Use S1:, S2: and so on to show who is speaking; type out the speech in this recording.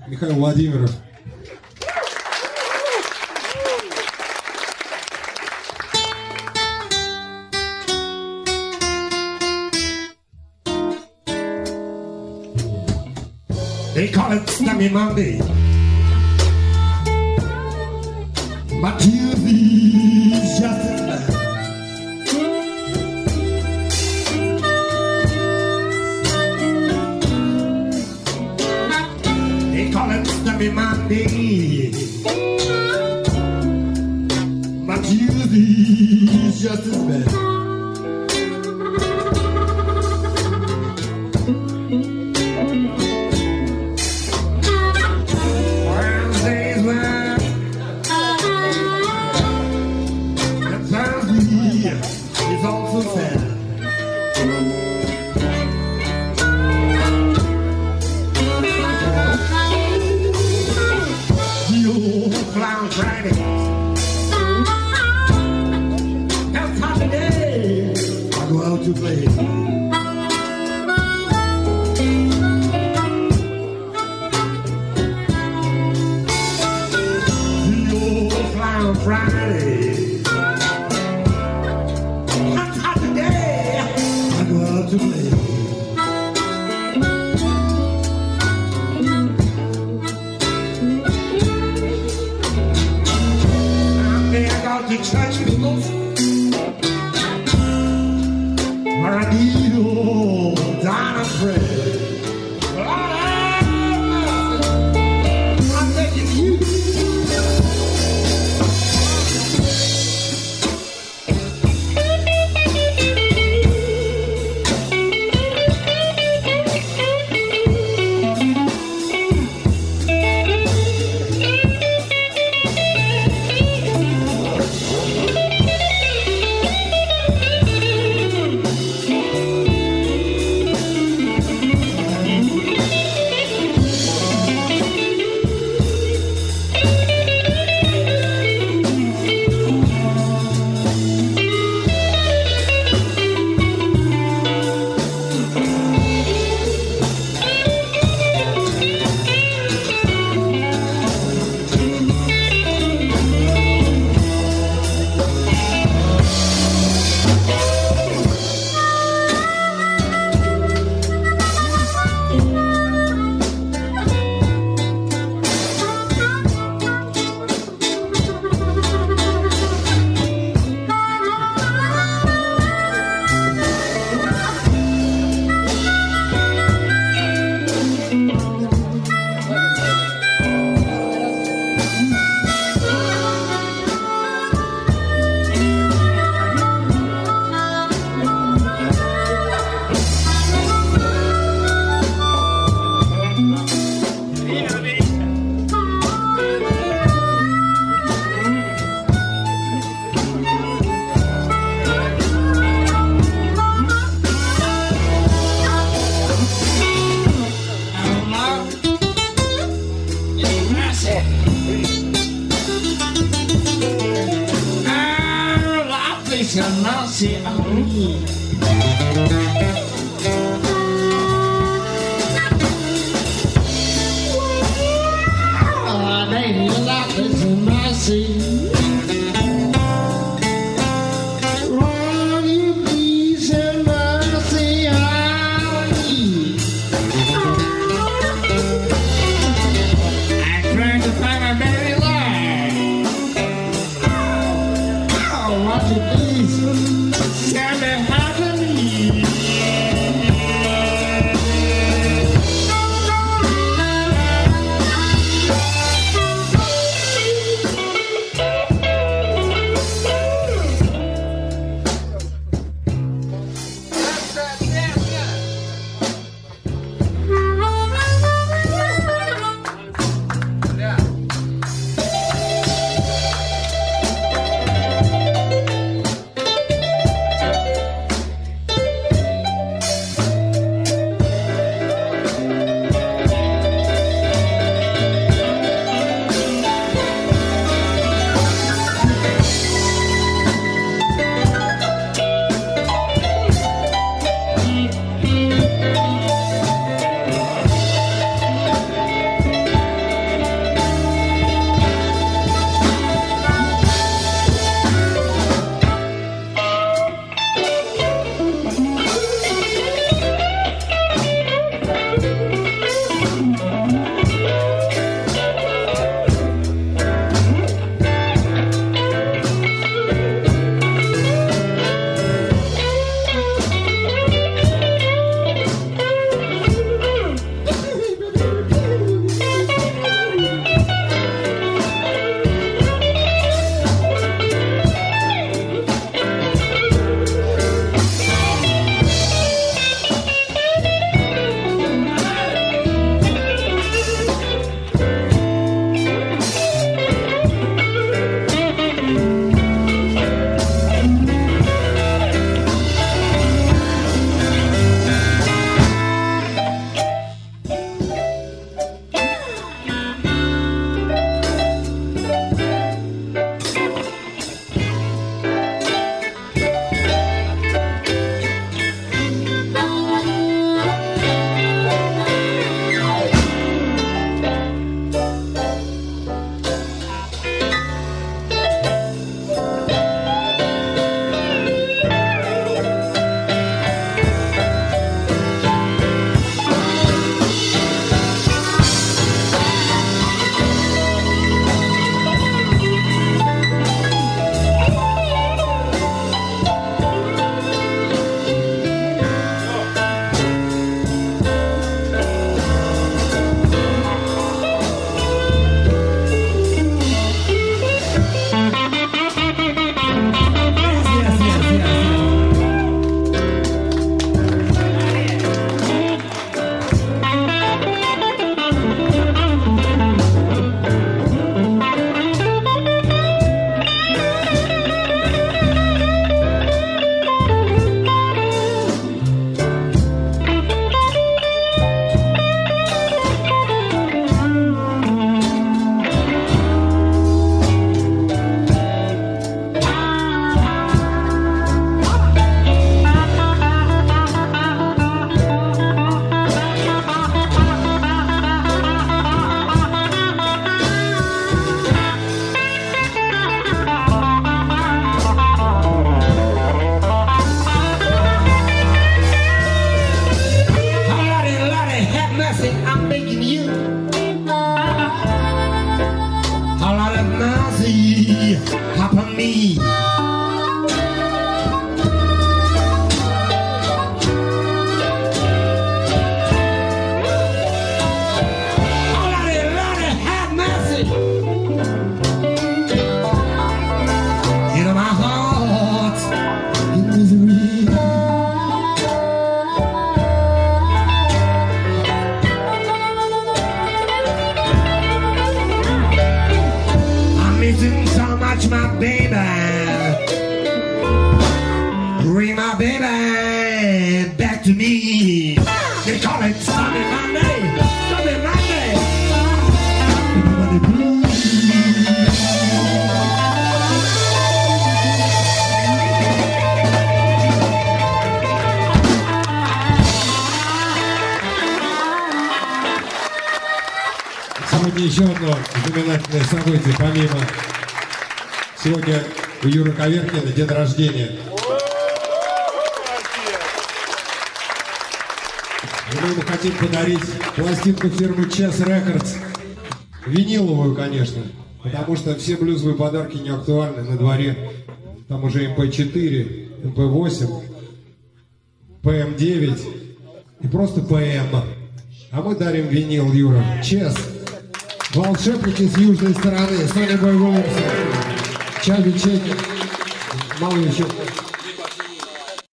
S1: Михаил Владимиров.
S2: They call it Stummy Monday, but Tuesday's just as bad. They call it Stummy Monday, but Tuesday's just as bad. To play. The old Flying Friday. Hot today. I go out to play. Someday I got to church people. Where I need old Donna Fred. Well, I'm thinking you.
S3: Mercy on me. Oh, baby, love is mercy. Won't you please have mercy on me? I'm trying to find my baby life. Oh, won't you please tell me how to leave?
S2: my baby. Bring my baby back to me. They call it Sunday Monday. Sunday Monday. Everybody blues.
S1: Сегодня еще одно знаменательное событие, помимо сегодня у Юры Коверкина день рождения. И мы ему хотим подарить пластинку фирмы Chess Records, виниловую, конечно, потому что все блюзовые подарки не актуальны на дворе. Там уже MP4, MP8, PM9 и просто PM. А мы дарим винил, Юра. Chess. Волшебники с южной стороны. Соня Бой Уильямсон. Чаби Чеки. Малый еще.